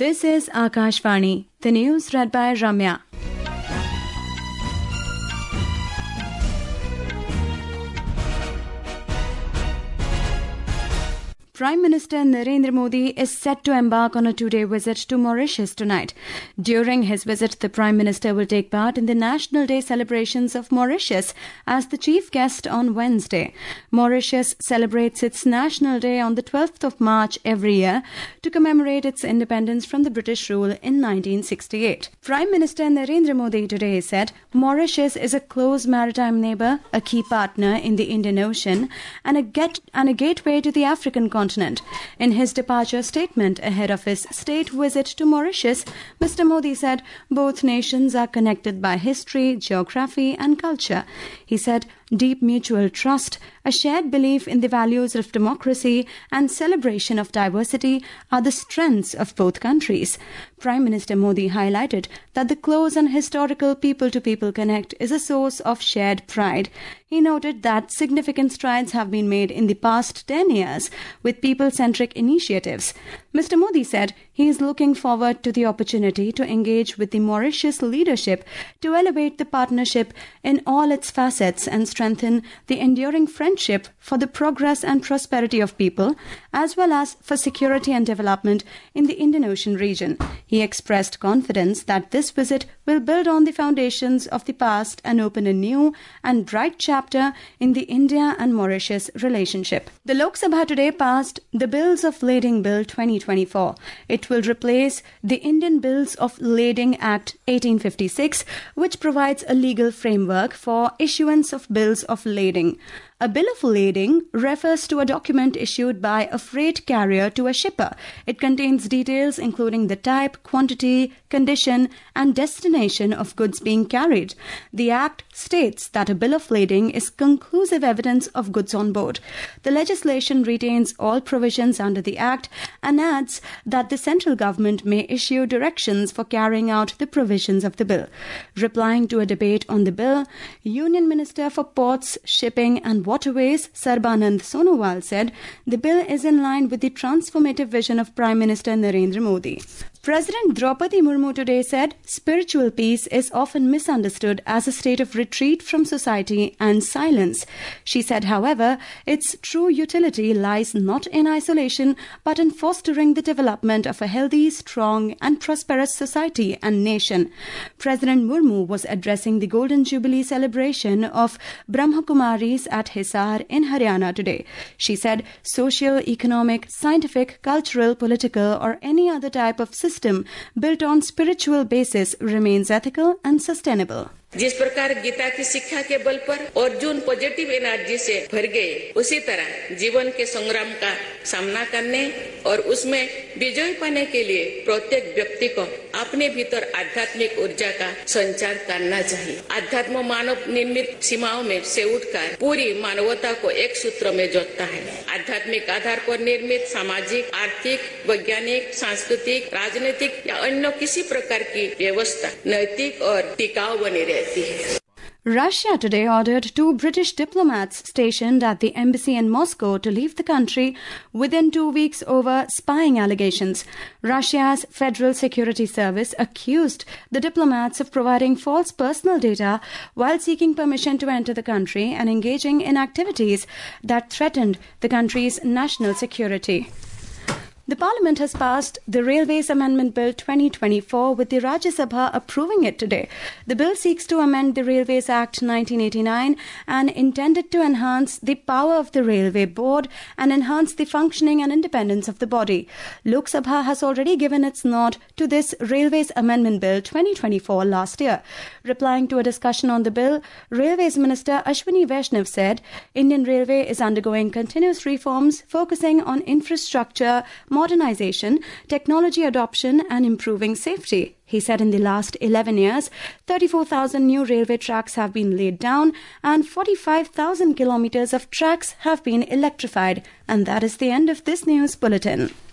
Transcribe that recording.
This is Akashvani. The news read by Ramya. Prime Minister Narendra Modi is set to embark on a two-day visit to Mauritius tonight. During his visit, the Prime Minister will take part in the National Day celebrations of Mauritius as the chief guest on Wednesday. Mauritius celebrates its National Day on the 12th of March every year to commemorate its independence from the British rule in 1968. Prime Minister Narendra Modi today said Mauritius is a close maritime neighbour, a key partner in the Indian Ocean, and a gateway to the African continent. In his departure statement ahead of his state visit to Mauritius, Mr. Modi said both nations are connected by history, geography and culture. He said deep mutual trust, a shared belief in the values of democracy and celebration of diversity are the strengths of both countries. Prime Minister Modi highlighted that the close and historical people-to-people connect is a source of shared pride. He noted that significant strides have been made in the past 10 years with people-centric initiatives. Mr. Modi said he is looking forward to the opportunity to engage with the Mauritius leadership to elevate the partnership in all its facets and strengthen the enduring friendship for the progress and prosperity of people, as well as for security and development in the Indian Ocean region. He expressed confidence that this visit will build on the foundations of the past and open a new and bright chapter in the India and Mauritius relationship. The Lok Sabha today passed the Bills of Lading Bill 2024. It will replace the Indian Bills of Lading Act 1856, which provides a legal framework for issuance of bills of lading. A bill of lading refers to a document issued by a freight carrier to a shipper. It contains details including the type, quantity, condition, and destination of goods being carried. The Act states that a bill of lading is conclusive evidence of goods on board. The legislation retains all provisions under the Act and adds that the central government may issue directions for carrying out the provisions of the bill. Replying to a debate on the bill, Union Minister for Ports, Shipping and Waterways, Sarbanand Sonowal said the bill is in line with the transformative vision of Prime Minister Narendra Modi. President Draupadi Murmu today said spiritual peace is often misunderstood as a state of retreat from society and silence. She said, however, its true utility lies not in isolation but in fostering the development of a healthy, strong and prosperous society and nation. President Murmu was addressing the Golden Jubilee celebration of Brahmakumaris at Hisar in Haryana today. She said social, economic, scientific, cultural, political or any other type of system built on spiritual basis remains ethical and sustainable. जिस प्रकार गीता की शिक्षा के बल पर Arjun positive energy से भर गए, उसी तरह जीवन के संग्राम का सामना करने और उसमें विजय पाने के लिए प्रत्येक व्यक्ति को अपने भीतर आध्यात्मिक ऊर्जा का संचार करना चाहिए। अध्यात्म मानव निर्मित सीमाओं में से उठकर पूरी मानवता को एक सूत्र में जोड़ता है। आध्यात्मिक आधार पर निर्मित सामाजिक, आर्थिक, वैज्ञानिक, सांस्कृतिक, राजनीतिक या अन्य किसी प्रकार की व्यवस्था नैतिक और टिकाऊ बनी रहती है। Russia today ordered 2 British diplomats stationed at the embassy in Moscow to leave the country within 2 weeks over spying allegations. Russia's Federal Security Service accused the diplomats of providing false personal data while seeking permission to enter the country and engaging in activities that threatened the country's national security. The Parliament has passed the Railways Amendment Bill 2024 with the Rajya Sabha approving it today. The bill seeks to amend the Railways Act 1989 and intended to enhance the power of the Railway Board and enhance the functioning and independence of the body. Lok Sabha has already given its nod to this Railways Amendment Bill 2024 last year. Replying to a discussion on the bill, Railways Minister Ashwini Vaishnav said Indian Railway is undergoing continuous reforms focusing on infrastructure, modernization, technology adoption and improving safety. He said in the last 11 years, 34,000 new railway tracks have been laid down and 45,000 kilometers of tracks have been electrified. And that is the end of this news bulletin.